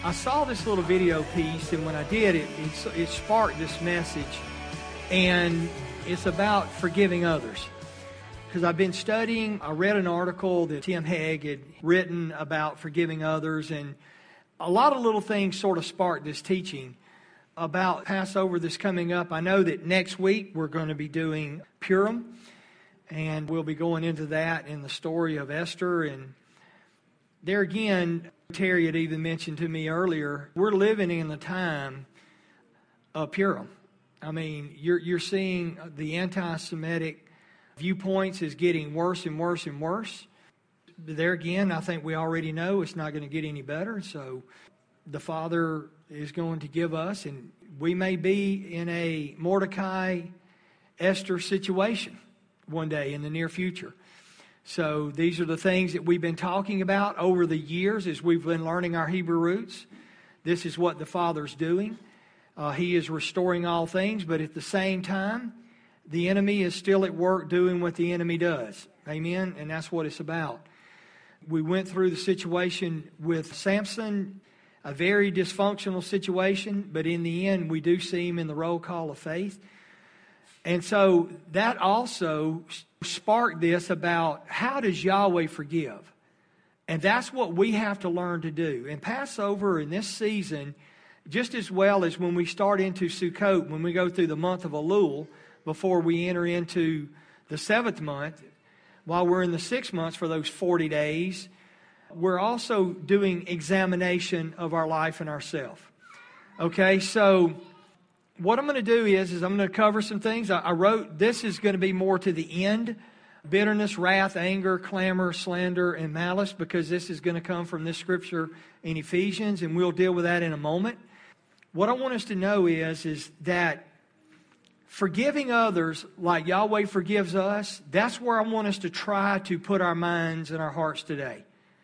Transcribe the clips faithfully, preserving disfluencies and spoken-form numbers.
I saw this little video piece, and when I did, it, it, it sparked this message, and it's about forgiving others. Because I've been studying, I read an article that Tim Hegg had written about forgiving others, and a lot of little things sort of sparked this teaching about Passover that's coming up. I know that next week we're going to be doing Purim, and we'll be going into that in the story of Esther. And there again, Terry had even mentioned to me earlier, we're living in the time of Purim. I mean, you're you're seeing the anti-Semitic viewpoints is getting worse and worse and worse. There again, I think we already know it's not going to get any better. So the Father is going to give us, and we may be in a Mordecai, Esther situation one day in the near future. So these are the things that we've been talking about over the years as we've been learning our Hebrew roots. This is what the Father's doing. Uh, he is restoring all things, but at the same time, the enemy is still at work doing what the enemy does. Amen? And that's what it's about. We went through the situation with Samson, a very dysfunctional situation, but in the end, we do see him in the roll call of faith. And so that also sparked this about how does Yahweh forgive? And that's what we have to learn to do. And Passover in this season, just as well as when we start into Sukkot, when we go through the month of Elul, before we enter into the seventh month, while we're in the sixth months for those forty days, we're also doing examination of our life and ourselves. Okay, so what I'm going to do is, is I'm going to cover some things. I, I wrote, this is going to be more to the end. Bitterness, wrath, anger, clamor, slander, and malice, because this is going to come from this scripture in Ephesians, and we'll deal with that in a moment. What I want us to know is, is that forgiving others like Yahweh forgives us, that's where I want us to try to put our minds and our hearts today.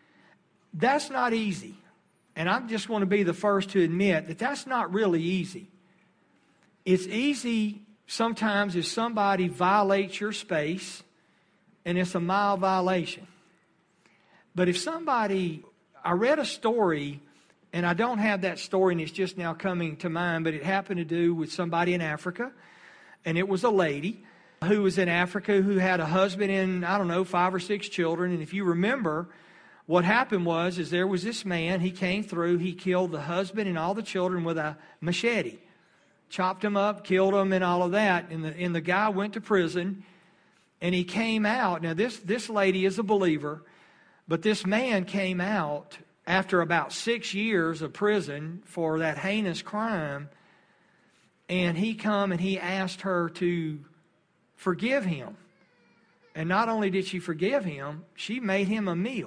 That's not easy. And I just want to be the first to admit that that's not really easy. It's easy sometimes if somebody violates your space and it's a mild violation. But if somebody, I read a story, and I don't have that story and it's just now coming to mind, but it happened to do with somebody in Africa. And it was a lady who was in Africa who had a husband and, I don't know, five or six children. And if you remember, what happened was, is there was this man, he came through, he killed the husband and all the children with a machete. Chopped them up, killed them, and all of that. And the, and the guy went to prison, and he came out. Now, this, this lady is a believer, but this man came out after about six years of prison for that heinous crime. And he come and he asked her to forgive him. And not only did she forgive him, she made him a meal.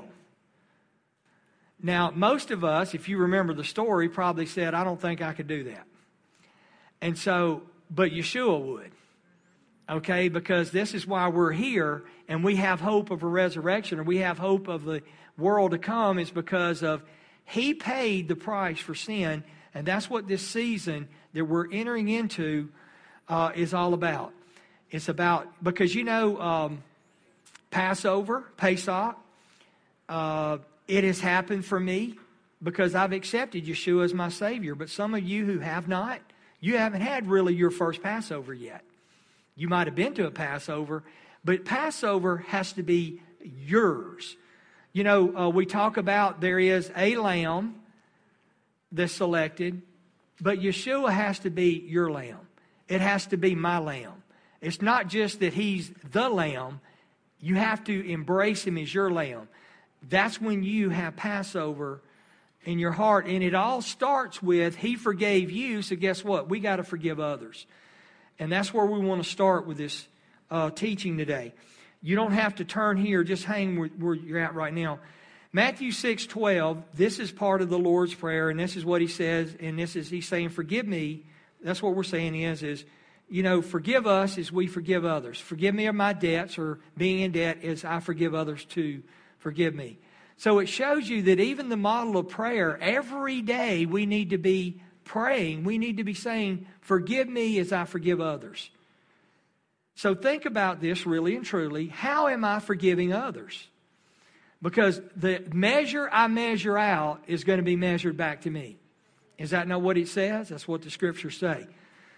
Now, most of us, if you remember the story, probably said, I don't think I could do that. And so, but Yeshua would. Okay, because this is why we're here, and we have hope of a resurrection, or we have hope of the world to come, is because of He paid the price for sin. And that's what this season that we're entering into uh, is all about. It's about, because you know, um, Passover, Pesach, uh, it has happened for me because I've accepted Yeshua as my Savior. But some of you who have not, you haven't had really your first Passover yet. You might have been to a Passover, but Passover has to be yours. You know, uh, we talk about there is a lamb that's selected, but Yeshua has to be your lamb. It has to be my lamb. It's not just that He's the lamb. You have to embrace Him as your lamb. That's when you have Passover in your heart. And it all starts with He forgave you, so guess what? We got to forgive others. And that's where we want to start with this uh, teaching today. You don't have to turn here. Just hang where, where you're at right now. Matthew six twelve, this is part of the Lord's Prayer, and this is what He says, and this is He's saying, forgive me. That's what we're saying is, is, you know, forgive us as we forgive others. Forgive me of my debts, or being in debt as I forgive others too. Forgive me. So it shows you that even the model of prayer, every day we need to be praying. We need to be saying, forgive me as I forgive others. So think about this really and truly. How am I forgiving others? Because the measure I measure out is going to be measured back to me. Is that not what it says? That's what the Scriptures say.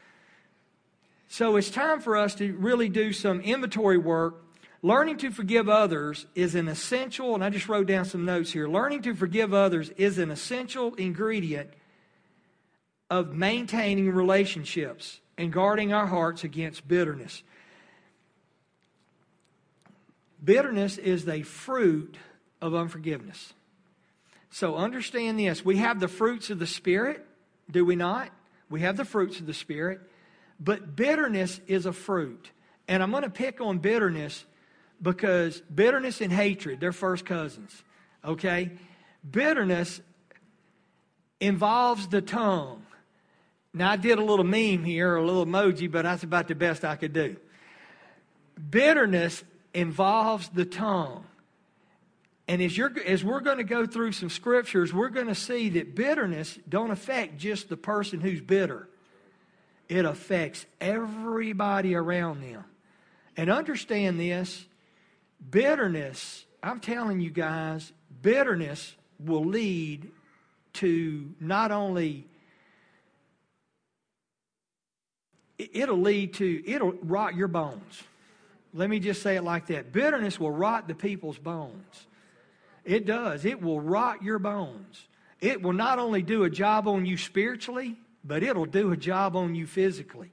So it's time for us to really do some inventory work. Learning to forgive others is an essential, and I just wrote down some notes here. Learning to forgive others is an essential ingredient of maintaining relationships and guarding our hearts against bitterness. Bitterness is a fruit of unforgiveness. So understand this. We have the fruits of the Spirit, do we not? We have the fruits of the Spirit. But bitterness is a fruit. And I'm going to pick on bitterness because bitterness and hatred, they're first cousins. Okay? Bitterness involves the tongue. Now, I did a little meme here, a little emoji, but that's about the best I could do. Bitterness involves the tongue. And as, you're, as we're going to go through some scriptures, we're going to see that bitterness don't affect just the person who's bitter. It affects everybody around them. And understand this, bitterness, I'm telling you guys, bitterness will lead to not only, it'll lead to, it'll rot your bones. Let me just say it like that. Bitterness will rot the people's bones. It does. It will rot your bones. It will not only do a job on you spiritually, but it'll do a job on you physically.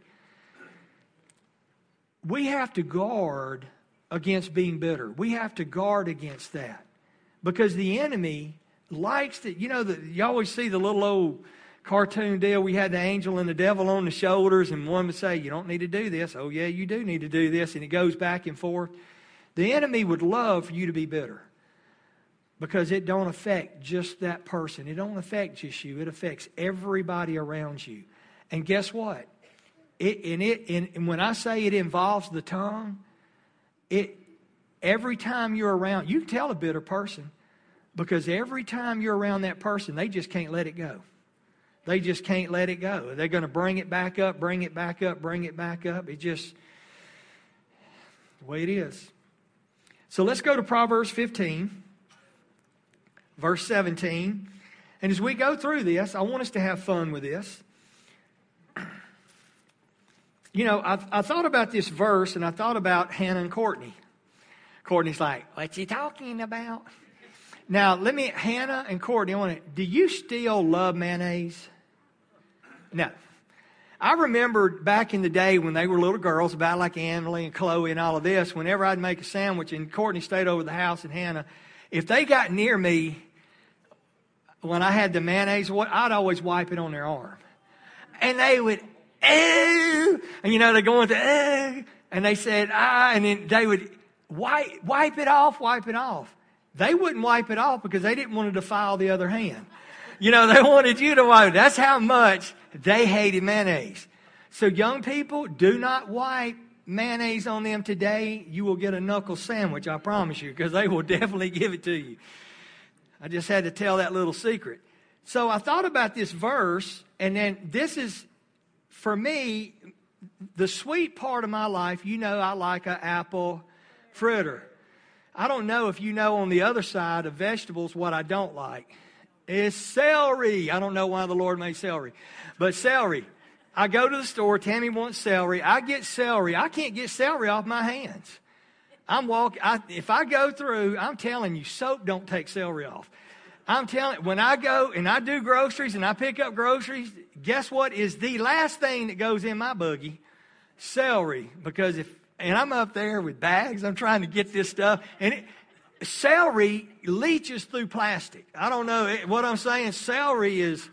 We have to guard against being bitter. We have to guard against that. Because the enemy likes to, you know, the, you always see the little old cartoon deal. We had the angel and the devil on the shoulders, and one would say, you don't need to do this. Oh, yeah, you do need to do this. And it goes back and forth. The enemy would love for you to be bitter. Because it don't affect just that person. It don't affect just you. It affects everybody around you. And guess what? It, and, it, and, and when I say it involves the tongue, it every time you're around, you can tell a bitter person. Because every time you're around that person, they just can't let it go. They just can't let it go. They're going to bring it back up, bring it back up, bring it back up. It just, the way it is. So let's go to Proverbs fifteen. Verse seventeen. And as we go through this, I want us to have fun with this. You know, I, I thought about this verse, and I thought about Hannah and Courtney. Courtney's like, what's he talking about? Now, let me, Hannah and Courtney, I want to, do you still love mayonnaise? No. I remember back in the day when they were little girls, about like Emily and Chloe and all of this, whenever I'd make a sandwich, and Courtney stayed over the house, and Hannah, if they got near me, when I had the mayonnaise, I'd always wipe it on their arm. And they would, ew, and you know, they're going to, ew, and they said, ah, and then they would wipe, wipe it off, wipe it off. They wouldn't wipe it off because they didn't want to defile the other hand. You know, they wanted you to wipe it. That's how much they hated mayonnaise. So young people, do not wipe mayonnaise on them today. You will get a knuckle sandwich, I promise you, because they will definitely give it to you. I just had to tell that little secret. So I thought about this verse, and then this is, for me, the sweet part of my life. You know, I like an apple fritter. I don't know if you know on the other side of vegetables what I don't like. It's celery. I don't know why the Lord made celery. But celery. I go to the store. Tammy wants celery. I get celery. I can't get celery off my hands. I'm walking. I, if I go through, I'm telling you, soap don't take celery off. I'm telling, when I go and I do groceries and I pick up groceries, guess what is the last thing that goes in my buggy? Celery. Because if, and I'm up there with bags, I'm trying to get this stuff, and it, celery leaches through plastic. I don't know what I'm saying. Celery is,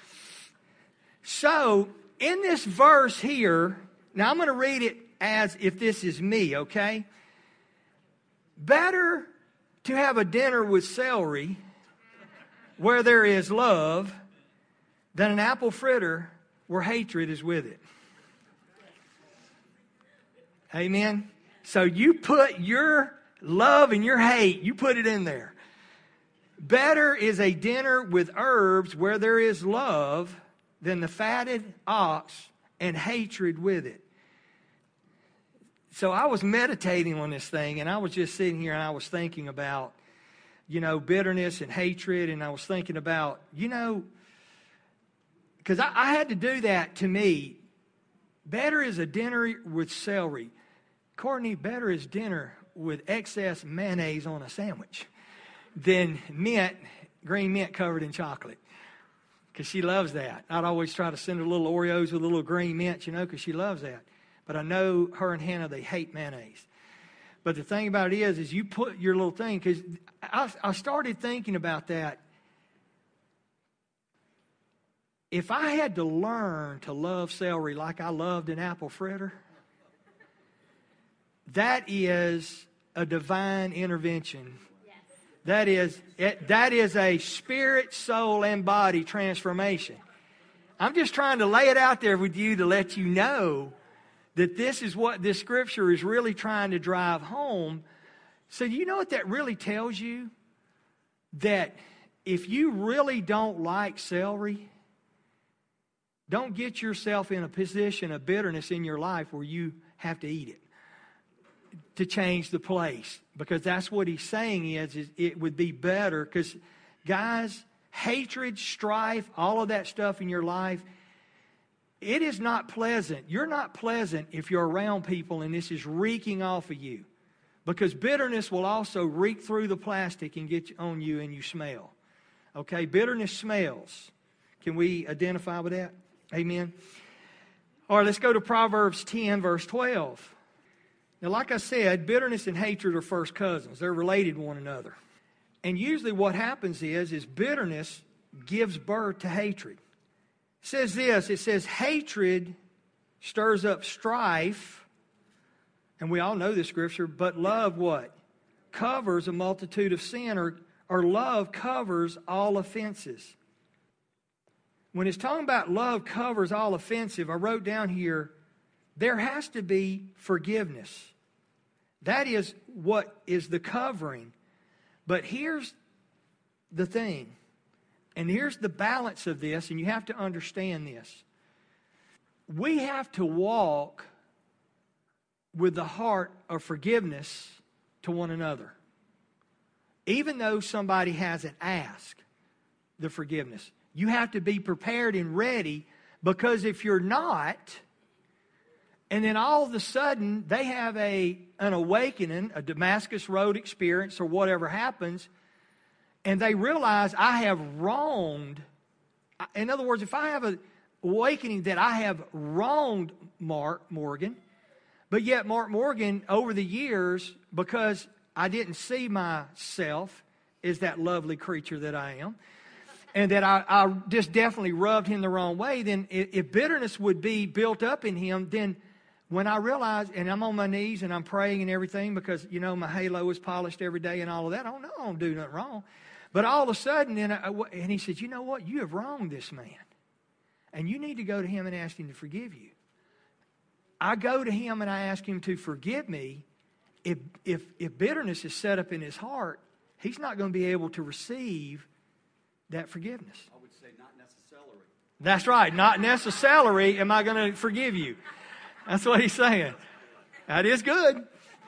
so in this verse here, now I'm going to read it as if this is me, okay? Better to have a dinner with celery where there is love than an apple fritter where hatred is with it. Amen? So you put your love and your hate, you put it in there. Better is a dinner with herbs where there is love than the fatted ox and hatred with it. So I was meditating on this thing, and I was just sitting here and I was thinking about, you know, bitterness and hatred, and I was thinking about, you know, Because I, I had to do that to me. Better is a dinner with celery. Courtney, better is dinner with excess mayonnaise on a sandwich than mint, green mint covered in chocolate. Because she loves that. I'd always try to send her little Oreos with a little green mint, you know, because she loves that. But I know her and Hannah, they hate mayonnaise. But the thing about it is, is you put your little thing, because I, I started thinking about that. If I had to learn to love celery like I loved an apple fritter, that is a divine intervention. Yes. That is it, that is a spirit, soul, and body transformation. I'm just trying to lay it out there with you to let you know that this is what this scripture is really trying to drive home. So you know what that really tells you? That if you really don't like celery, don't get yourself in a position of bitterness in your life where you have to eat it to change the place. Because that's what he's saying is, is it would be better. Because, guys, hatred, strife, all of that stuff in your life, it is not pleasant. You're not pleasant if you're around people and this is reeking off of you. Because bitterness will also reek through the plastic and get on you and you smell. Okay, bitterness smells. Can we identify with that? Amen. All right, let's go to Proverbs ten, verse twelve. Now, like I said, bitterness and hatred are first cousins. They're related to one another. And usually what happens is, is bitterness gives birth to hatred. It says this, it says, hatred stirs up strife. And we all know this scripture, but love what? Covers a multitude of sin, or, or love covers all offenses. When it's talking about love covers all offensive, I wrote down here, there has to be forgiveness. That is what is the covering. But here's the thing, and here's the balance of this, and you have to understand this. We have to walk with the heart of forgiveness to one another. Even though somebody hasn't asked the forgiveness. You have to be prepared and ready, because if you're not, and then all of a sudden they have a an awakening, a Damascus Road experience or whatever happens, and they realize I have wronged. In other words, if I have an awakening that I have wronged Mark Morgan, but yet Mark Morgan over the years, because I didn't see myself as that lovely creature that I am, and that I, I just definitely rubbed him the wrong way, then if bitterness would be built up in him, then when I realize, and I'm on my knees and I'm praying and everything, because, you know, my halo is polished every day and all of that, I don't know, I don't do nothing wrong. But all of a sudden, then I, and he said, you know what, you have wronged this man. And you need to go to him and ask him to forgive you. I go to him and I ask him to forgive me. If, if, if bitterness is set up in his heart, he's not going to be able to receive that forgiveness. I would say not necessarily. That's right. Not necessarily am I going to forgive you. That's what he's saying. That is good.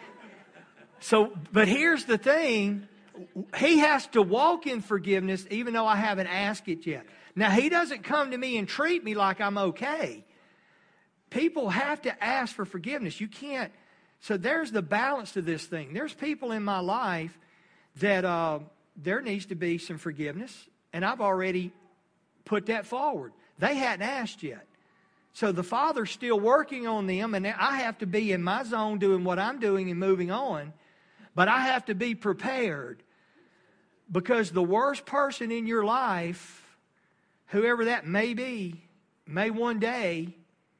So, but here's the thing. He has to walk in forgiveness even though I haven't asked it yet. Now, he doesn't come to me and treat me like I'm okay. People have to ask for forgiveness. You can't. So there's the balance to this thing. There's people in my life that uh, there needs to be some forgiveness. And I've already put that forward. They hadn't asked yet. So the Father's still working on them, and I have to be in my zone doing what I'm doing and moving on. But I have to be prepared, because the worst person in your life, whoever that may be, may one day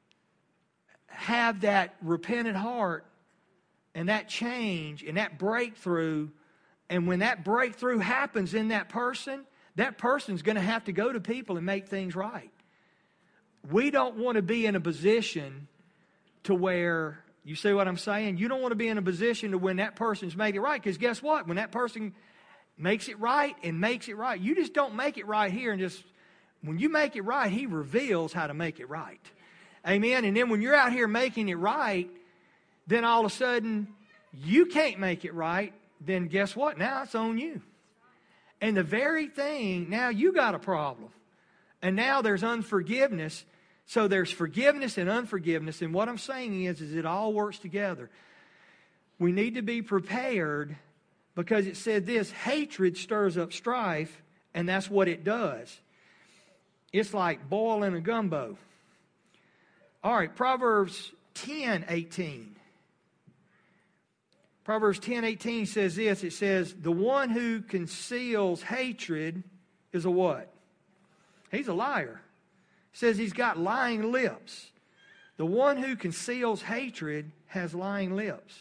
have that repentant heart and that change and that breakthrough. And when that breakthrough happens in that person, that person's going to have to go to people and make things right. We don't want to be in a position to where, you see what I'm saying? You don't want to be in a position to when that person's made it right. Because guess what? When that person makes it right and makes it right, you just don't make it right here and just, when you make it right, He reveals how to make it right. Amen? And then when you're out here making it right, then all of a sudden you can't make it right. Then guess what? Now it's on you. And the very thing, now you got a problem. And now there's unforgiveness. So there's forgiveness and unforgiveness. And what I'm saying is, is it all works together. We need to be prepared, because it said this: hatred stirs up strife, and that's what it does. It's like boiling a gumbo. All right, Proverbs ten eighteen. Proverbs ten eighteen says this. It says, the one who conceals hatred is a what? He's a liar. It says he's got lying lips. The one who conceals hatred has lying lips.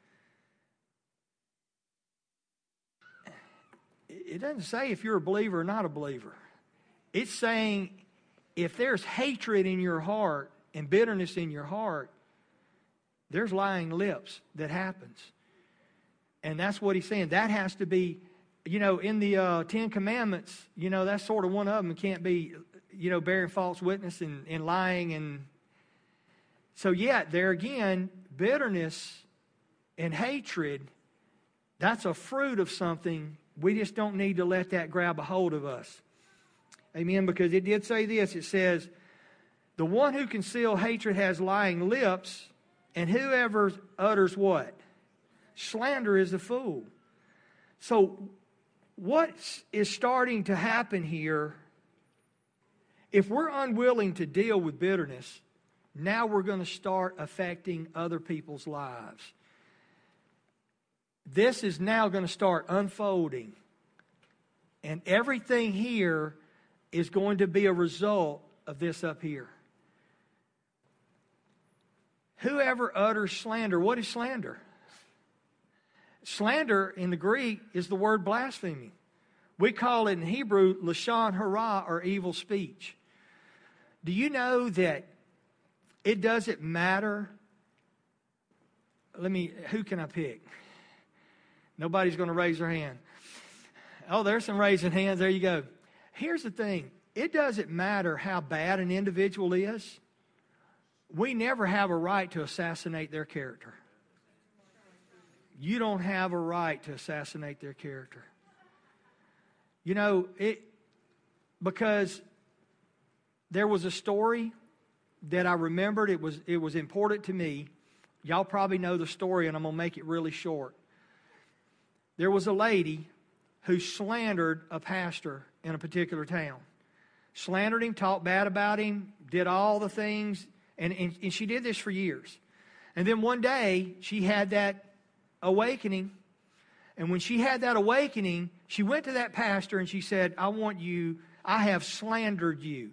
It doesn't say if you're a believer or not a believer. It's saying if there's hatred in your heart and bitterness in your heart, there's lying lips that happens. And that's what he's saying. That has to be, you know, in the uh, Ten Commandments, you know, that's sort of one of them. It can't be, you know, bearing false witness and, and lying. And so, yeah, there again, bitterness and hatred, that's a fruit of something. We just don't need to let that grab a hold of us. Amen. Because it did say this. It says, the one who conceals hatred has lying lips, and whoever utters what? Slander is a fool. So what is starting to happen here, if we're unwilling to deal with bitterness, now we're going to start affecting other people's lives. This is now going to start unfolding. And everything here is going to be a result of this up here. Whoever utters slander, what is slander? Slander in the Greek is the word blasphemy. We call it in Hebrew lashon hara, or evil speech. Do you know that it doesn't matter? Let me, who can I pick? Nobody's going to raise their hand. Oh, there's some raising hands. There you go. Here's the thing. It doesn't matter how bad an individual is. We never have a right to assassinate their character. You don't have a right to assassinate their character. You know, it because there was a story that I remembered. It was it was important to me. Y'all probably know the story, and I'm going to make it really short. There was a lady who slandered a pastor in a particular town. Slandered him, talked bad about him, did all the things, and, and, and she did this for years. And then one day, she had that awakening, and when she had that awakening, she went to that pastor and she said, I want you, I have slandered you.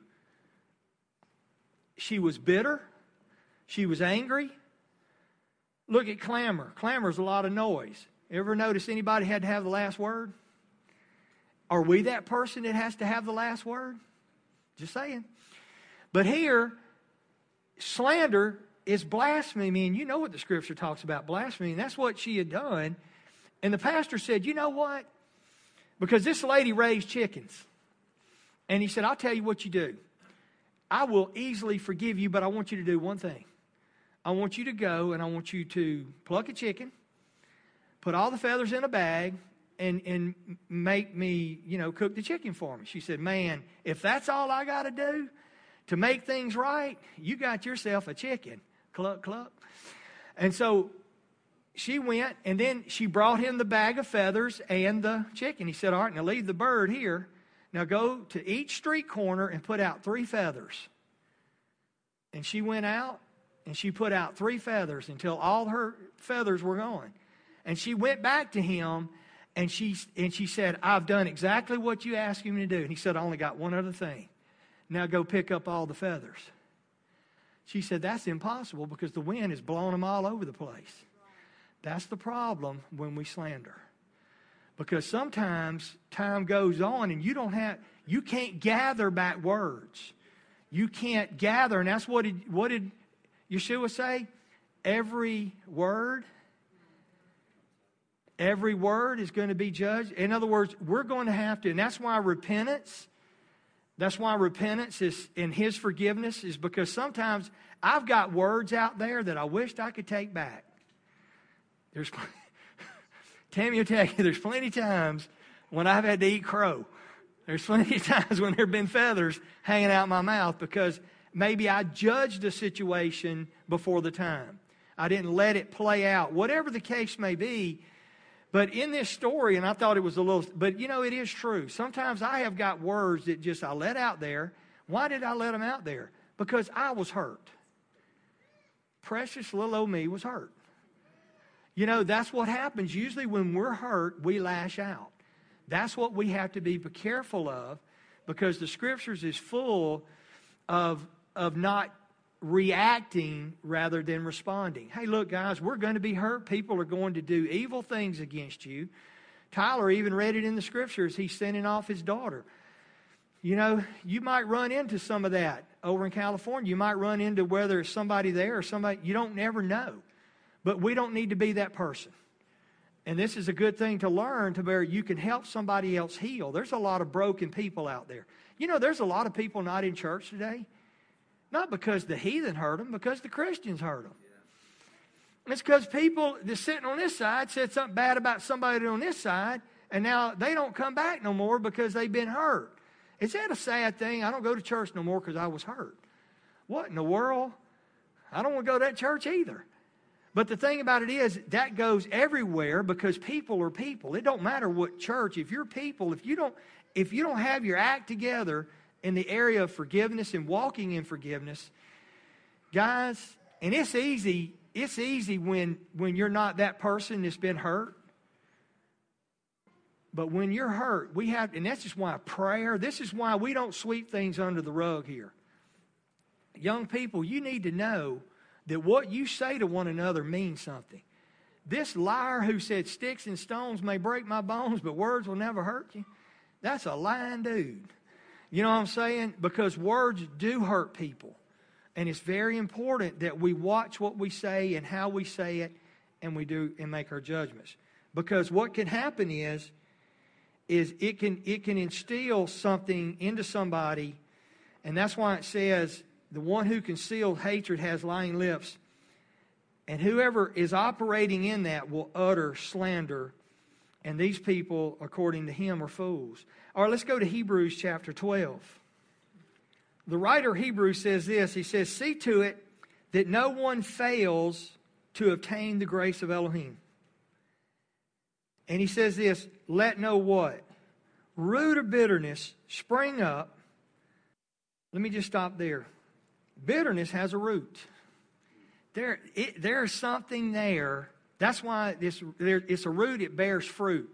She was bitter. She was angry. Look at clamor. Clamor is a lot of noise. Ever notice anybody had to have the last word? Are we that person that has to have the last word? Just saying. But here, slander is blasphemy. And you know what the Scripture talks about, blasphemy. And that's what she had done. And the pastor said, you know what? Because this lady raised chickens. And he said, I'll tell you what you do. I will easily forgive you, but I want you to do one thing. I want you to go and I want you to pluck a chicken, put all the feathers in a bag, and, and make me, you know, cook the chicken for me. She said, man, if that's all I got to do to make things right, you got yourself a chicken. Cluck, cluck. And so she went, and then she brought him the bag of feathers and the chicken. He said, all right, now leave the bird here. Now go to each street corner and put out three feathers. And she went out, and she put out three feathers until all her feathers were gone. And she went back to him, and she and she said, I've done exactly what you asked me to do. And he said, I only got one other thing. Now go pick up all the feathers. She said, that's impossible because the wind is blowing them all over the place. That's the problem when we slander. Because sometimes time goes on and you don't have, you can't gather back words. You can't gather, and that's what did, what did Yeshua say? Every word, every word is going to be judged. In other words, we're going to have to, and that's why repentance, that's why repentance is in His forgiveness, is because sometimes I've got words out there that I wished I could take back. There's Tammy will tell you, there's plenty of times when I've had to eat crow There's plenty of times when there have been feathers hanging out my mouth because maybe I judged a situation before the time. I didn't let it play out, whatever the case may be. But in this story, and I thought it was a little, but you know, it is true. Sometimes I have got words that just I let out there. Why did I let them out there? Because I was hurt. Precious little old me was hurt. You know, that's what happens. Usually when we're hurt, we lash out. That's what we have to be careful of, because the Scriptures is full of, of not reacting rather than responding. Hey, look, guys, we're going to be hurt. People are going to do evil things against you. Tyler even read it in the Scriptures. He's sending off his daughter. You know, you might run into some of that over in California. You might run into whether it's somebody there or somebody, you don't never know. But we don't need to be that person. And this is a good thing to learn to where you can help somebody else heal. There's a lot of broken people out there. You know, there's a lot of people not in church today. Not because the heathen hurt them, because the Christians hurt them. Yeah. It's because people that's sitting on this side said something bad about somebody on this side, and now they don't come back no more because they've been hurt. Is that a sad thing? I don't go to church no more because I was hurt. What in the world? I don't want to go to that church either. But the thing about it is, that goes everywhere because people are people. It don't matter what church. If you're people, if you don't, if you don't have your act together in the area of forgiveness and walking in forgiveness, guys, and it's easy, it's easy when, when you're not that person that's been hurt. But when you're hurt, we have, and that's just why prayer, this is why we don't sweep things under the rug here. Young people, you need to know that what you say to one another means something. This liar who said sticks and stones may break my bones, but words will never hurt you, that's a lying dude. You know what I'm saying? Because words do hurt people. And it's very important that we watch what we say and how we say it, and we do and make our judgments. Because what can happen is, is it can it can instill something into somebody, and that's why it says, the one who conceals hatred has lying lips, and whoever is operating in that will utter slander, and these people, according to him, are fools. All right, let's go to Hebrews chapter twelve. The writer of Hebrews says this. He says, see to it that no one fails to obtain the grace of Elohim. And he says this, let no what? Root of bitterness spring up. Let me just stop there. Bitterness has a root. There, it, there's something there. That's why this, there, it's a root, it bears fruit.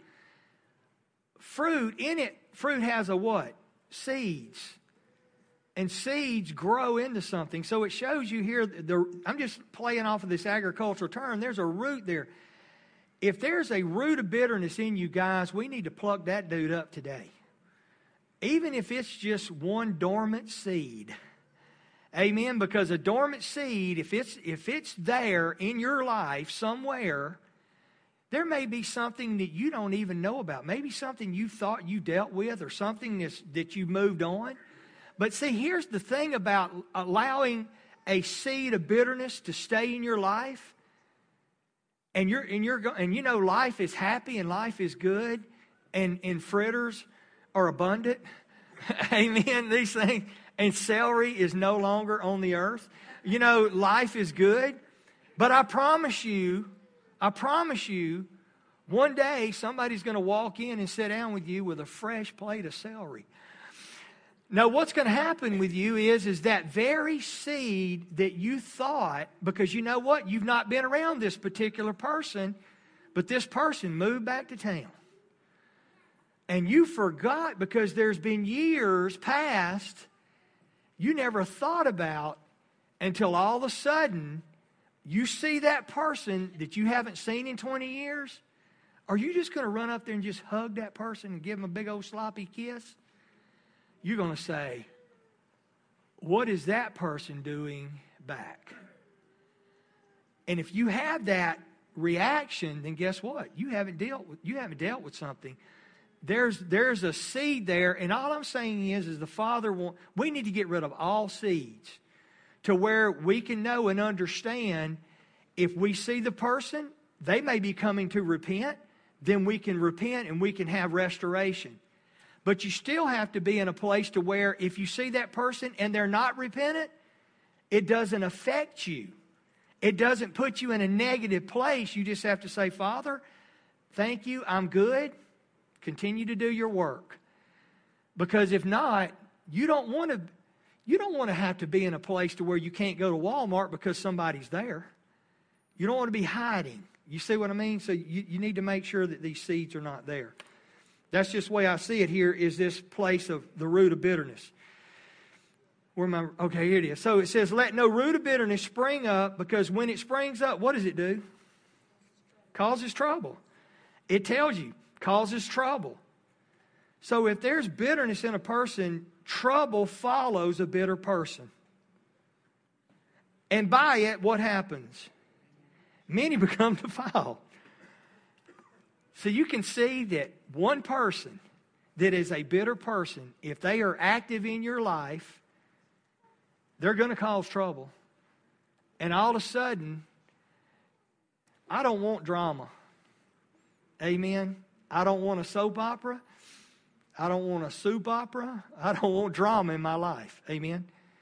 Fruit, in it, fruit has a what? Seeds. And seeds grow into something. So it shows you here, the, I'm just playing off of this agricultural term, there's a root there. If there's a root of bitterness in you guys, we need to pluck that dude up today. Even if it's just one dormant seed. Amen? Because a dormant seed, if it's if it's there in your life somewhere, there may be something that you don't even know about. Maybe something you thought you dealt with or something that's, that you moved on. But see, here's the thing about allowing a seed of bitterness to stay in your life. And you're and you're and you know life is happy and life is good, and, and fritters are abundant. Amen. These things. And celery is no longer on the earth. You know, life is good. But I promise you, I promise you, one day somebody's going to walk in and sit down with you with a fresh plate of celery. Now, what's going to happen with you is, is that very seed that you thought, because you know what? You've not been around this particular person, but this person moved back to town. And you forgot because there's been years past you never thought about until all of a sudden you see that person that you haven't seen in twenty years. Are you just going to run up there and just hug that person and give them a big old sloppy kiss? You're going to say, what is that person doing back? And if you have that reaction, then guess what? You haven't dealt with you haven't dealt with something. There's there's a seed there, and all I'm saying is, is the Father want, we need to get rid of all seeds to where we can know and understand if we see the person, they may be coming to repent, then we can repent and we can have restoration. But you still have to be in a place to where if you see that person and they're not repentant, it doesn't affect you. It doesn't put you in a negative place. You just have to say, Father, thank you, I'm good. Continue to do your work. Because if not, you don't want to you don't want to have to be in a place to where you can't go to Walmart because somebody's there. You don't want to be hiding. You see what I mean? So you, you need to make sure that these seeds are not there. That's just the way I see it here, is this place of the root of bitterness. Where am I? Okay, here it is. So it says, let no root of bitterness spring up, because when it springs up, what does it do? Causes trouble. It tells you, causes trouble. So if there's bitterness in a person, trouble follows a bitter person. And by it, what happens? Many become defiled. So you can see that one person that is a bitter person, if they are active in your life, they're going to cause trouble. And all of a sudden, I don't want drama. Amen. I don't want a soap opera. I don't want a soup opera. I don't want drama in my life. Amen.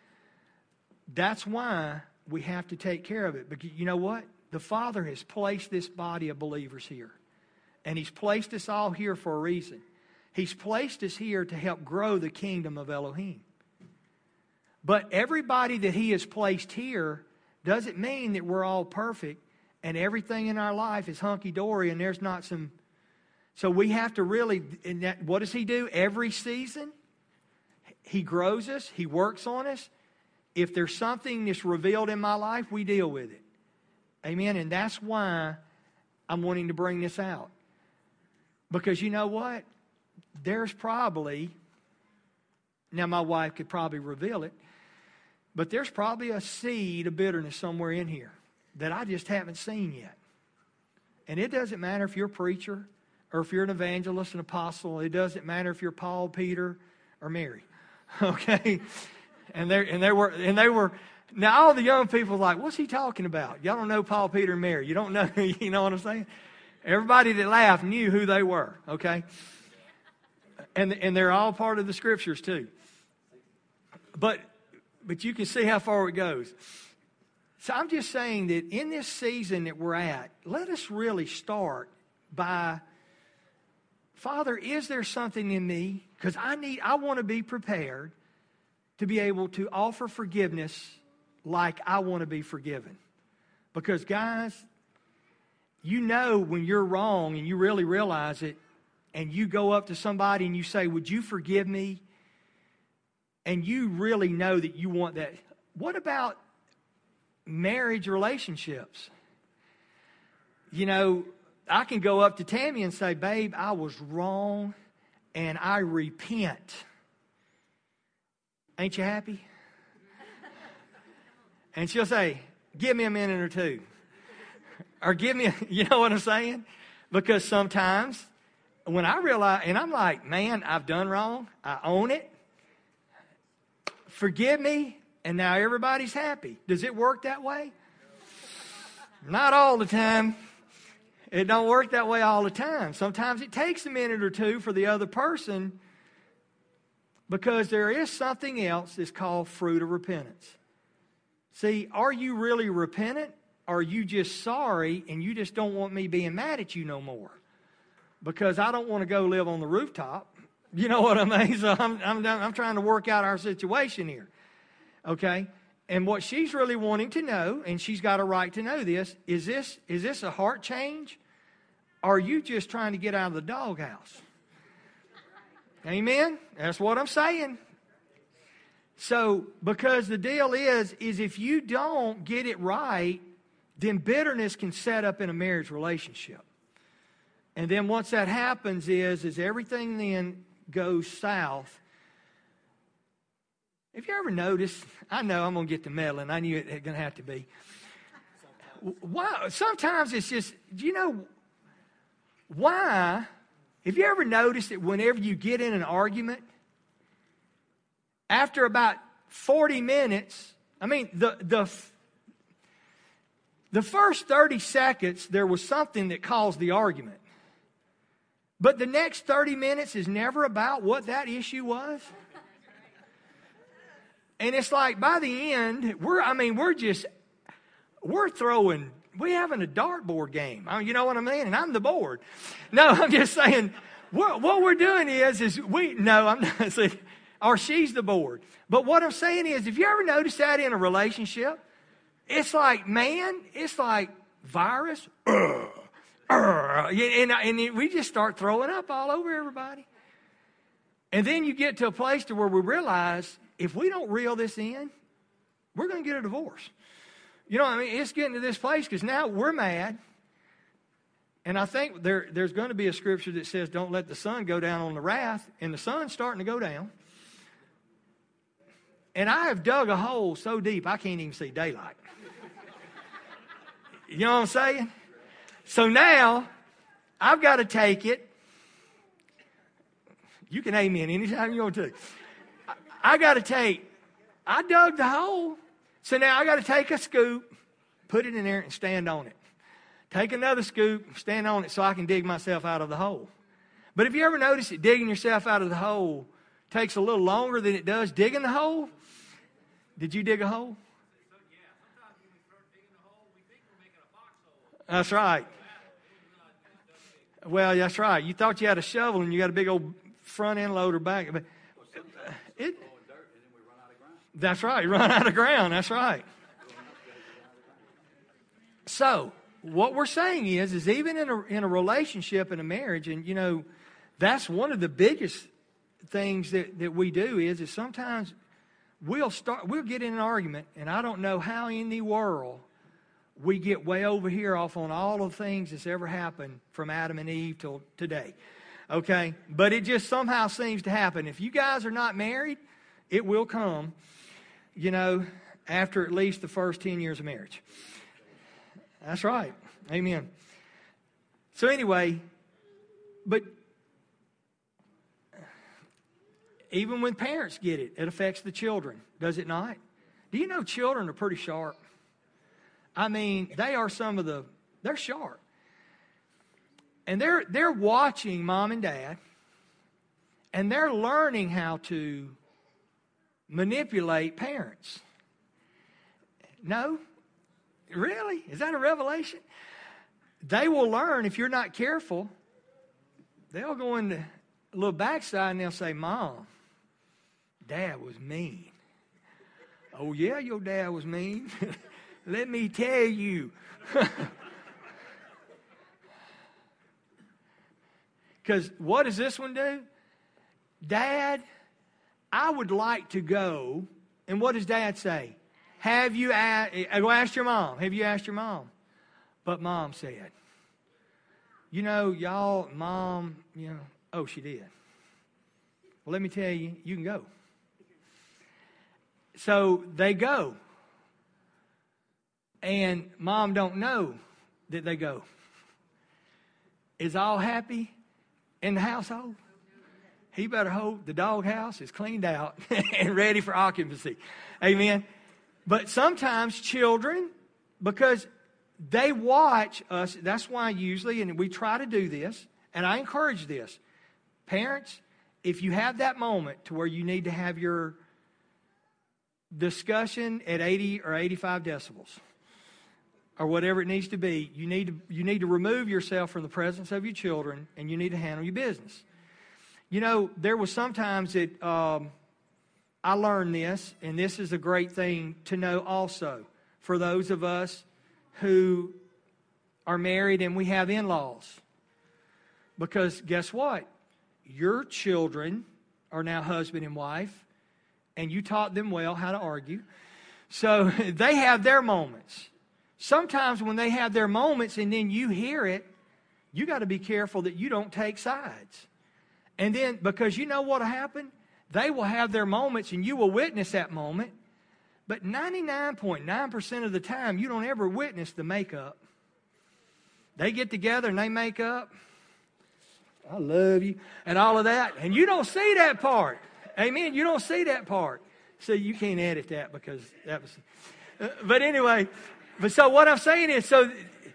That's why we have to take care of it. Because you know what? The Father has placed this body of believers here. And He's placed us all here for a reason. He's placed us here to help grow the kingdom of Elohim. But everybody that He has placed here doesn't mean that we're all perfect and everything in our life is hunky-dory and there's not some... So we have to really... And that, what does He do? Every season, He grows us. He works on us. If there's something that's revealed in my life, we deal with it. Amen? And that's why I'm wanting to bring this out. Because you know what? There's probably... Now my wife could probably reveal it. But there's probably a seed of bitterness somewhere in here that I just haven't seen yet. And it doesn't matter if you're a preacher or if you're an evangelist, an apostle. It doesn't matter if you're Paul, Peter, or Mary. Okay? And they and they were and they were now all the young people are like, what's he talking about? Y'all don't know Paul, Peter, and Mary. You don't know, you know what I'm saying? Everybody that laughed knew who they were, okay? And and they're all part of the scriptures too. But But you can see how far it goes. So I'm just saying that in this season that we're at, let us really start by, Father, is there something in me? Because I need, I want to be prepared to be able to offer forgiveness like I want to be forgiven. Because guys, you know when you're wrong and you really realize it, and you go up to somebody and you say, would you forgive me? And you really know that you want that. What about marriage relationships? You know, I can go up to Tammy and say, babe, I was wrong and I repent. Ain't you happy? And she'll say, give me a minute or two. Or give me, a, you know what I'm saying? Because sometimes when I realize, and I'm like, man, I've done wrong. I own it. Forgive me, and now everybody's happy. Does it work that way? Not all the time. It don't work that way all the time. Sometimes it takes a minute or two for the other person, because there is something else that's called fruit of repentance. See, are you really repentant? Or are you just sorry and you just don't want me being mad at you no more? Because I don't want to go live on the rooftop. You know what I mean? So I'm, I'm, I'm trying to work out our situation here. Okay? And what she's really wanting to know, and she's got a right to know this, is this, is this a heart change? Or are you just trying to get out of the doghouse? Amen? That's what I'm saying. So, because the deal is, is if you don't get it right, then bitterness can set up in a marriage relationship. And then once that happens is, is everything then goes south. Have you ever noticed, I know I'm going to get to meddling. I knew it was going to have to be. Why? Sometimes it's just, you know, why? Have you ever noticed that whenever you get in an argument, after about forty minutes, I mean, the the the first thirty seconds, there was something that caused the argument. But the next thirty minutes is never about what that issue was. And it's like by the end, we're, I mean, we're just, we're throwing, we're having a dartboard game. I mean, you know what I mean? And I'm the board. No, I'm just saying, what, what we're doing is, is we, no, I'm not saying, or she's the board. But what I'm saying is, if you ever notice that in a relationship, it's like, man, it's like virus. Uh, uh, and, and we just start throwing up all over everybody. And then you get to a place to where we realize, if we don't reel this in, we're going to get a divorce. You know what I mean? It's getting to this place because now we're mad. And I think there, there's going to be a scripture that says, don't let the sun go down on the wrath. And the sun's starting to go down. And I have dug a hole so deep I can't even see daylight. You know what I'm saying? So now I've got to take it. You can amen anytime you want to. I got to take, I dug the hole. So now I got to take a scoop, put it in there and stand on it. Take another scoop, stand on it so I can dig myself out of the hole. But have you ever noticed that digging yourself out of the hole takes a little longer than it does digging the hole? Did you dig a hole? That's right. Well, that's right. You thought you had a shovel and you got a big old front end loader back. But it, that's right. Run out of ground. That's right. So what we're saying is, is even in a, in a relationship, in a marriage, and, you know, that's one of the biggest things that, that we do is, is sometimes we'll start, we'll get in an argument, and I don't know how in the world we get way over here off on all of the things that's ever happened from Adam and Eve till today. Okay? But it just somehow seems to happen. If you guys are not married, it will come, you know, after at least the first ten years of marriage. That's right. Amen. So anyway, but even when parents get it, it affects the children, does it not? Do you know children are pretty sharp? I mean, they are some of the, they're sharp. And they're they're watching mom and dad, and they're learning how to manipulate parents. No? Really? Is that a revelation? They will learn if you're not careful. They'll go into a little backside and they'll say, Mom, Dad was mean. Oh, yeah, your dad was mean. Let me tell you. Because what does this one do? Dad, I would like to go. And what does Dad say? Have you asked, go ask your mom. Have you asked your mom? But Mom said, you know, y'all, Mom, you know, oh, she did. Well, let me tell you, you can go. So they go. And Mom don't know that they go. Is all happy in the household? He better hope the doghouse is cleaned out and ready for occupancy. Amen. But sometimes children, because they watch us, that's why usually, and we try to do this, and I encourage this. Parents, if you have that moment to where you need to have your discussion at eighty or eighty-five decibels, or whatever it needs to be, you need to, you need to remove yourself from the presence of your children, and you need to handle your business. You know, there was sometimes that um, I learned this, and this is a great thing to know also for those of us who are married and we have in-laws. Because guess what? Your children are now husband and wife, and you taught them well how to argue. So they have their moments. Sometimes when they have their moments and then you hear it, you got to be careful that you don't take sides. And then, because you know what will happen? They will have their moments and you will witness that moment. But ninety-nine point nine percent of the time, you don't ever witness the makeup. They get together and they make up. I love you. And all of that. And you don't see that part. Amen. You don't see that part. So you can't edit that because that was... Uh, but anyway... But so what I'm saying is, so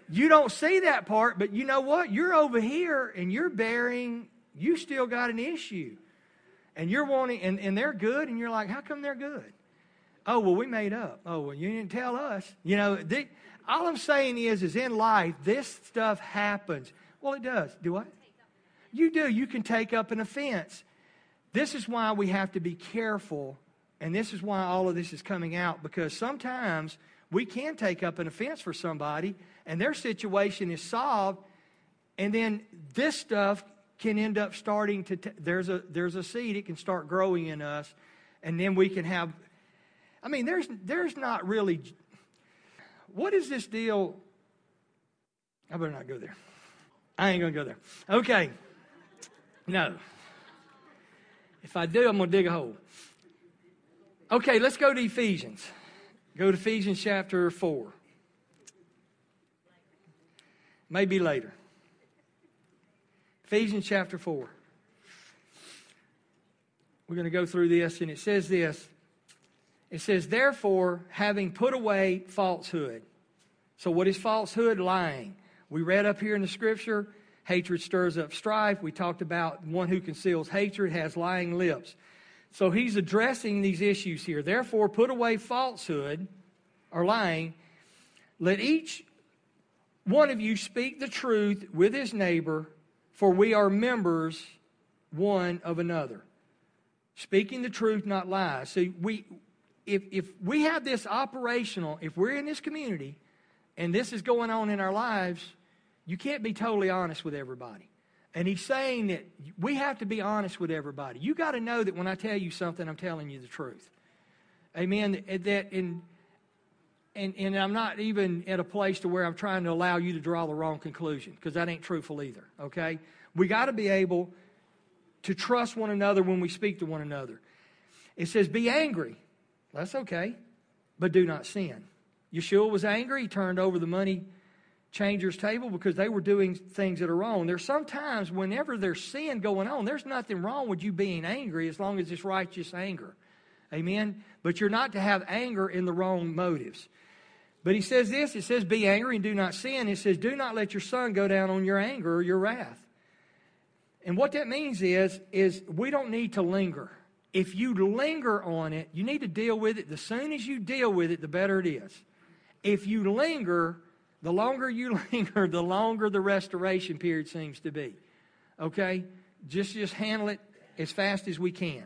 You don't see that part, but you know what? You're over here and you're bearing, you still got an issue. And you're wanting, and, and they're good, and you're like, how come they're good? Oh, well, we made up. Oh, well, you didn't tell us. You know, they, all I'm saying is, is in life, this stuff happens. Well, it does. Do what? You do. You can take up an offense. This is why we have to be careful, and this is why all of this is coming out, because sometimes we can take up an offense for somebody, and their situation is solved, and then this stuff can end up starting to, t- there's a there's a seed, it can start growing in us, and then we can have, I mean, there's there's not really, what is this deal? I better not go there. I ain't going to go there. Okay. No. If I do, I'm going to dig a hole. Okay, let's go to Ephesians. Go to Ephesians chapter four. Maybe later. Ephesians chapter four. We're going to go through this, and it says this. It says, therefore, having put away falsehood. So what is falsehood? Lying. We read up here in the scripture, hatred stirs up strife. We talked about one who conceals hatred has lying lips. So he's addressing these issues here. Therefore, put away falsehood or lying. Let each one of you speak the truth with his neighbor, for we are members one of another. Speaking the truth, not lies. So we, if, if we have this operational, if we're in this community and this is going on in our lives, you can't be totally honest with everybody. And he's saying that we have to be honest with everybody. You got to know that when I tell you something, I'm telling you the truth. Amen. That in, and, and I'm not even at a place to where I'm trying to allow you to draw the wrong conclusion, because that ain't truthful either. Okay? We got to be able to trust one another when we speak to one another. It says, be angry. That's okay. But do not sin. Yeshua was angry. He turned over the money changers' table because they were doing things that are wrong. There's sometimes whenever there's sin going on, there's nothing wrong with you being angry as long as it's righteous anger. Amen? But you're not to have anger in the wrong motives. But he says this, it says, be angry and do not sin. It says, do not let your sun go down on your anger or your wrath. And what that means is, is we don't need to linger. If you linger on it, you need to deal with it. The soon as you deal with it, the better it is. If you linger, the longer you linger, the longer the restoration period seems to be. Okay? Just, just handle it as fast as we can. It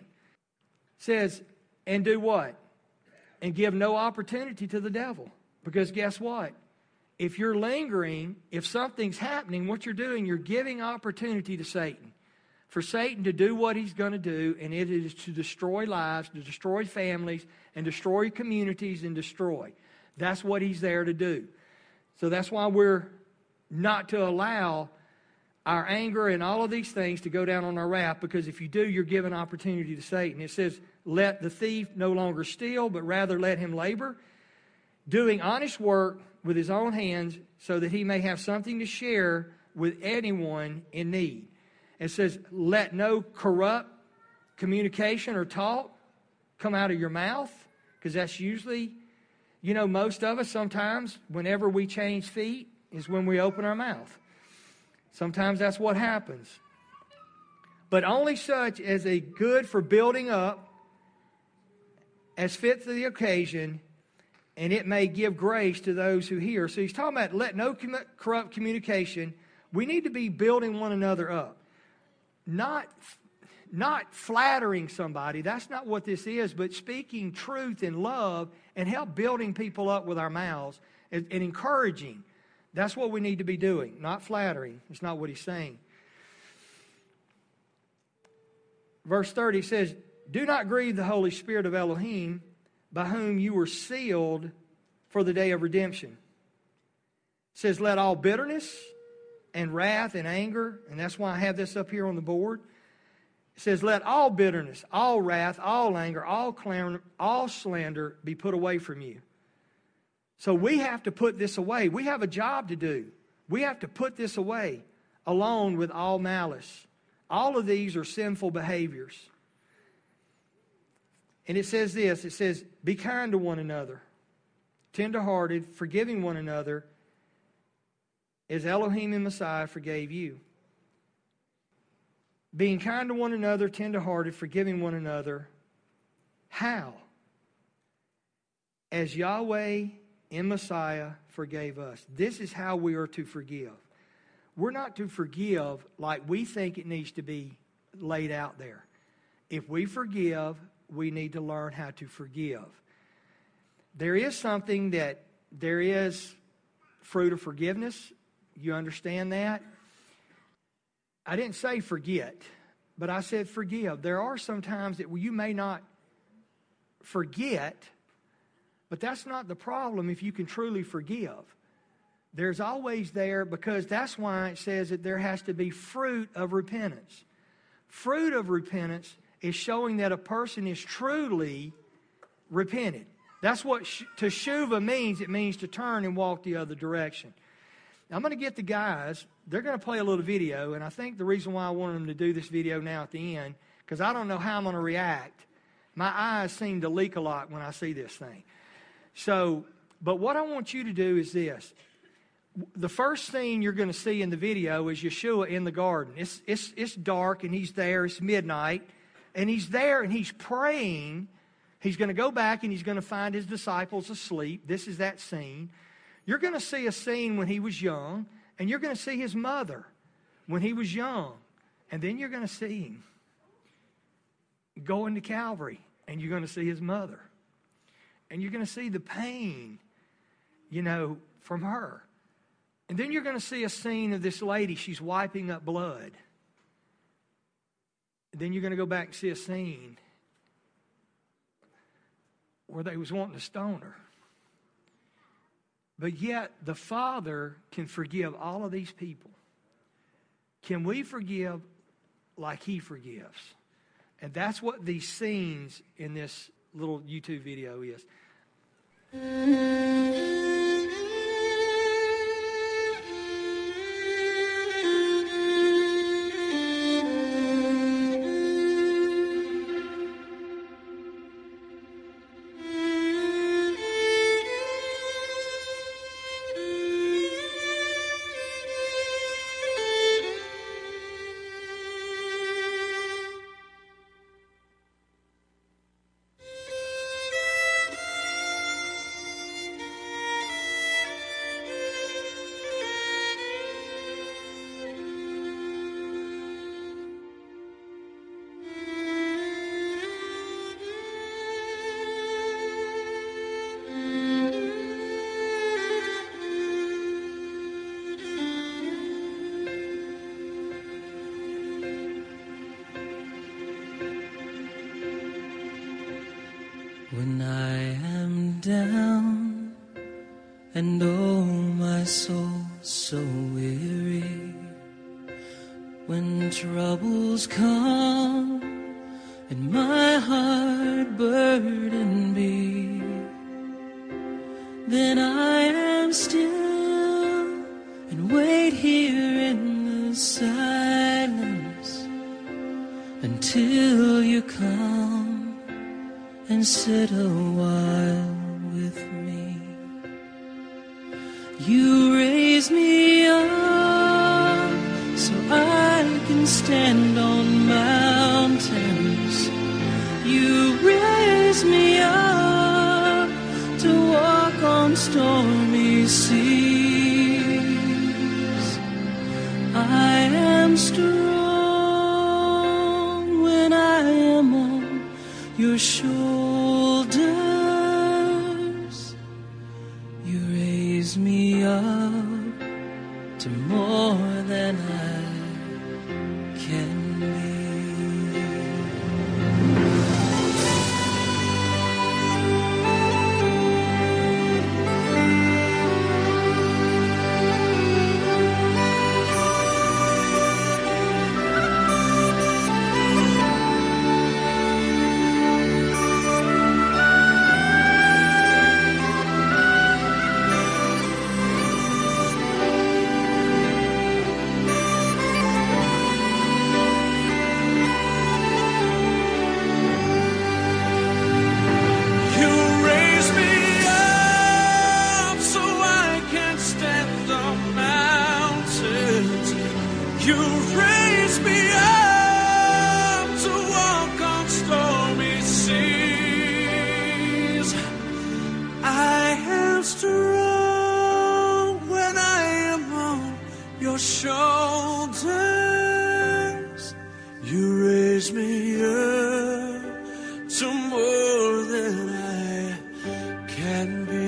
says, and do what? And give no opportunity to the devil. Because guess what? If you're lingering, if something's happening, what you're doing, you're giving opportunity to Satan. For Satan to do what he's going to do, and it is to destroy lives, to destroy families, and destroy communities, and destroy. That's what he's there to do. So that's why we're not to allow our anger and all of these things to go down on our wrath, because if you do, you're giving opportunity to Satan. It says, let the thief no longer steal, but rather let him labor, doing honest work with his own hands, so that he may have something to share with anyone in need. It says, let no corrupt communication or talk come out of your mouth, because that's usually, you know, most of us sometimes, whenever we change feet, is when we open our mouth. Sometimes that's what happens. But only such as a good for building up, as fit to the occasion, and it may give grace to those who hear. So he's talking about let no com- corrupt communication. We need to be building one another up. Not, not flattering somebody. That's not what this is, but speaking truth in love and help building people up with our mouths and, and encouraging. That's what we need to be doing, not flattering. It's not what he's saying. Verse thirty says, do not grieve the Holy Spirit of Elohim, by whom you were sealed for the day of redemption. It says, let all bitterness and wrath and anger, and that's why I have this up here on the board. It says, let all bitterness, all wrath, all anger, all clamor, all slander be put away from you. So we have to put this away. We have a job to do. We have to put this away, along with all malice. All of these are sinful behaviors. And it says this, it says, be kind to one another, tenderhearted, forgiving one another, as Elohim and Messiah forgave you. Being kind to one another, tender-hearted, forgiving one another. How? As Yahweh and Messiah forgave us. This is how we are to forgive. We're not to forgive like we think it needs to be laid out there. If we forgive, we need to learn how to forgive. There is something that, there is fruit of forgiveness. You understand that? I didn't say forget, but I said forgive. There are some times that you may not forget, but that's not the problem if you can truly forgive. There's always there, because that's why it says that there has to be fruit of repentance. Fruit of repentance is showing that a person is truly repented. That's what teshuva means. It means to turn and walk the other direction. Now, I'm going to get the guys. They're going to play a little video, and I think the reason why I wanted them to do this video now at the end, because I don't know how I'm going to react. My eyes seem to leak a lot when I see this thing. So, but what I want you to do is this. The first scene you're going to see in the video is Yeshua in the garden. It's, it's, it's dark, and he's there. It's midnight, and he's there, and he's praying. He's going to go back, and he's going to find his disciples asleep. This is that scene. You're going to see a scene when he was young, and you're going to see his mother when he was young. And then you're going to see him going to Calvary, and you're going to see his mother. And you're going to see the pain, you know, from her. And then you're going to see a scene of this lady. She's wiping up blood. And then you're going to go back and see a scene where they was wanting to stone her. But yet, the Father can forgive all of these people. Can we forgive like He forgives? And that's what these scenes in this little YouTube video is. When I am down and oh my soul so weary, when troubles come and my heart burden be, then I am still and wait here in the silence until you come and sit a while with me. You raise me up so I can stand on mountains. You raise me up to walk on stormy seas. I am strong when I am on your shoulders. You raise me up to more than I can be. You raise me up to walk on stormy seas. I am strong when I am on your shoulders. You raise me up to more than I can be.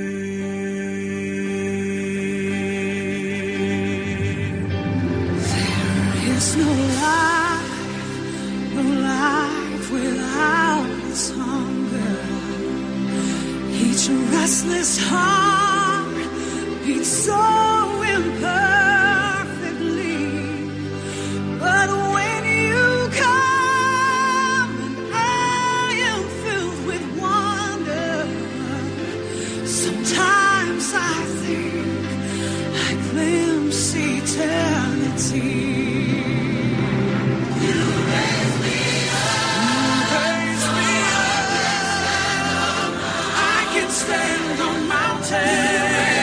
There is no life, no life without this hunger. Each restless heart beats so imperfectly. But when you come, I am filled with wonder. Sometimes I think I glimpse eternity. You raise me up. You raise me up. I can stand on mountains.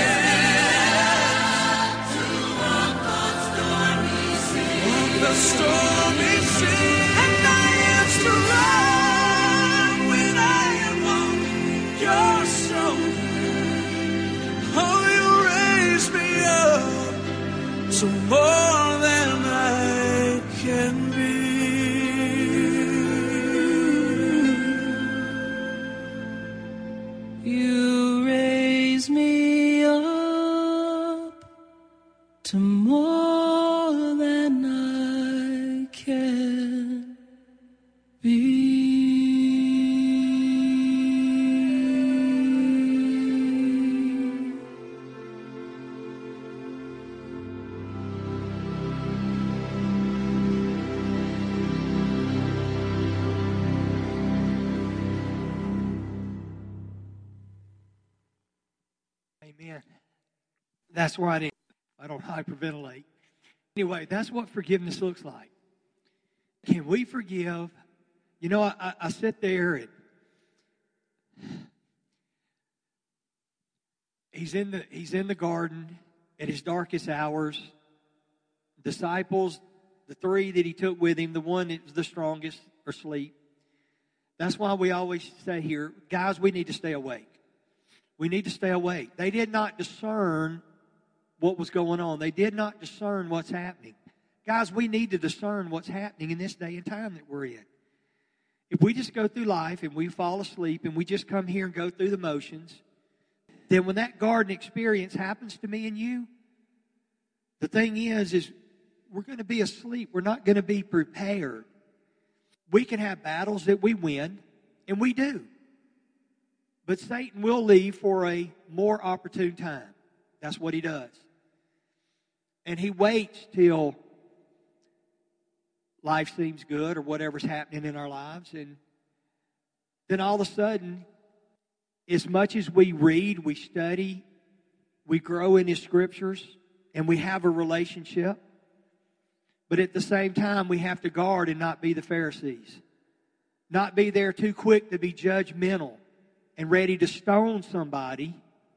The stormy sea, and I am strong when I am on your shoulder. Oh, you raise me up to more than I can be. You raise me up to more than I can be. Amen. That's where I didn't, I don't hyperventilate. Anyway, that's what forgiveness looks like. Can we forgive? You know, I, I, I sit there and he's in the he's in the garden at his darkest hours. Disciples, the three that he took with him, the one that was the strongest, are asleep. That's why we always say here, guys, we need to stay awake. We need to stay awake. They did not discern what was going on. They did not discern what's happening. Guys, we need to discern what's happening in this day and time that we're in. If we just go through life and we fall asleep and we just come here and go through the motions, then when that garden experience happens to me and you, the thing is, is we're going to be asleep. We're not going to be prepared. We can have battles that we win, and we do. But Satan will leave for a more opportune time. That's what he does. And he waits till life seems good or whatever's happening in our lives. And then all of a sudden, as much as we read, we study, we grow in his scriptures, and we have a relationship, but at the same time, we have to guard and not be the Pharisees. Not be there too quick to be judgmental and ready to stone somebody.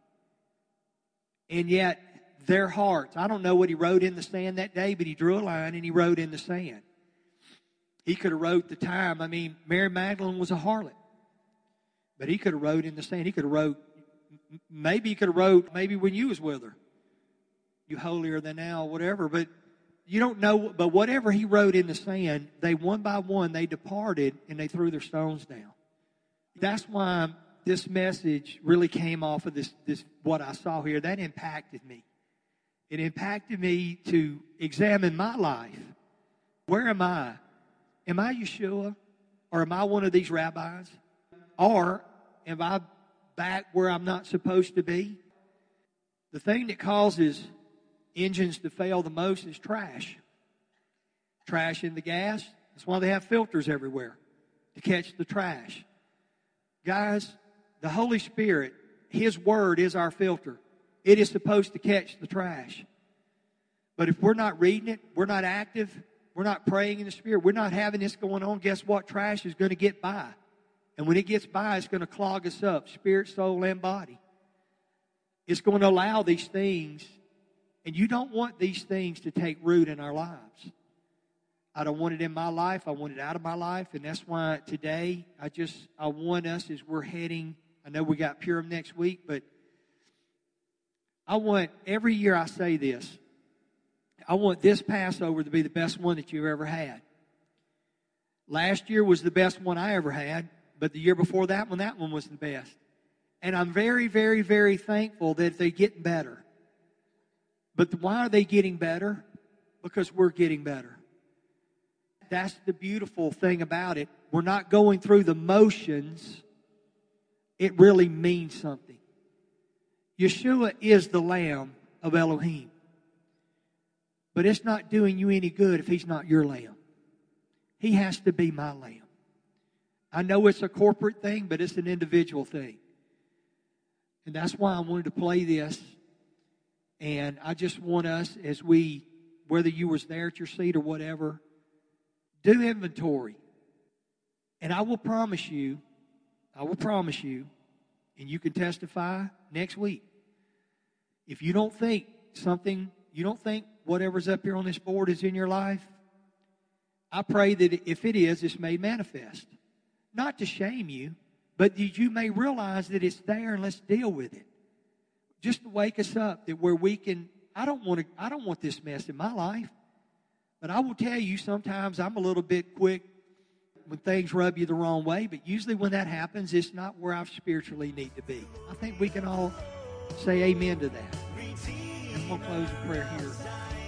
And yet, their hearts, I don't know what he wrote in the sand that day, but he drew a line and he wrote in the sand. He could have wrote the time. I mean, Mary Magdalene was a harlot. But he could have wrote in the sand. He could have wrote, maybe he could have wrote, maybe when you was with her. You holier than thou, whatever. But you don't know, but whatever he wrote in the sand, they one by one, they departed and they threw their stones down. That's why this message really came off of this, this what I saw here. That impacted me. It impacted me to examine my life. Where am I? Am I Yeshua? Or am I one of these rabbis? Or am I back where I'm not supposed to be? The thing that causes engines to fail the most is trash. Trash in the gas. That's why they have filters everywhere, to catch the trash. Guys, the Holy Spirit, His Word is our filter. It is supposed to catch the trash. But if we're not reading it, we're not active, we're not praying in the Spirit, we're not having this going on, guess what? Trash is going to get by. And when it gets by, it's going to clog us up, spirit, soul, and body. It's going to allow these things And you don't want these things to take root in our lives. I don't want it in my life. I want it out of my life. And that's why today, I just, I want us as we're heading, I know we got Purim next week, but I want, every year I say this, I want this Passover to be the best one that you've ever had. Last year was the best one I ever had, but the year before that one, that one was the best. And I'm very, very, very thankful that they're getting better. But why are they getting better? Because we're getting better. That's the beautiful thing about it. We're not going through the motions. It really means something. Yeshua is the Lamb of Elohim. But it's not doing you any good if He's not your Lamb. He has to be my Lamb. I know it's a corporate thing, but it's an individual thing. And that's why I wanted to play this. And I just want us, as we, whether you was there at your seat or whatever, do inventory. And I will promise you, I will promise you, and you can testify next week. If you don't think something, you don't think whatever's up here on this board is in your life, I pray that if it is, it's made manifest. Not to shame you, but that you may realize that it's there and let's deal with it. Just to wake us up that where we can, I don't want to, I don't want this mess in my life. But I will tell you, sometimes I'm a little bit quick when things rub you the wrong way. But usually when that happens, it's not where I spiritually need to be. I think we can all say amen to that. I'm going to close in prayer here.